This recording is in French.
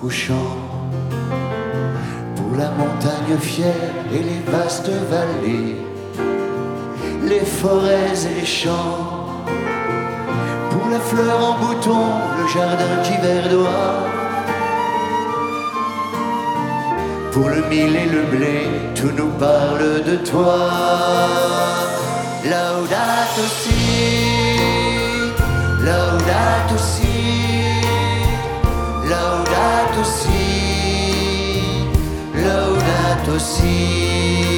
couchant, pour la montagne fière et les vastes vallées, les forêts et les champs, pour la fleur en bouton, le jardin qui verdoie, pour le mil et le blé, tout nous parle de toi. Laudato si, laudato si, laudato si, laudato si.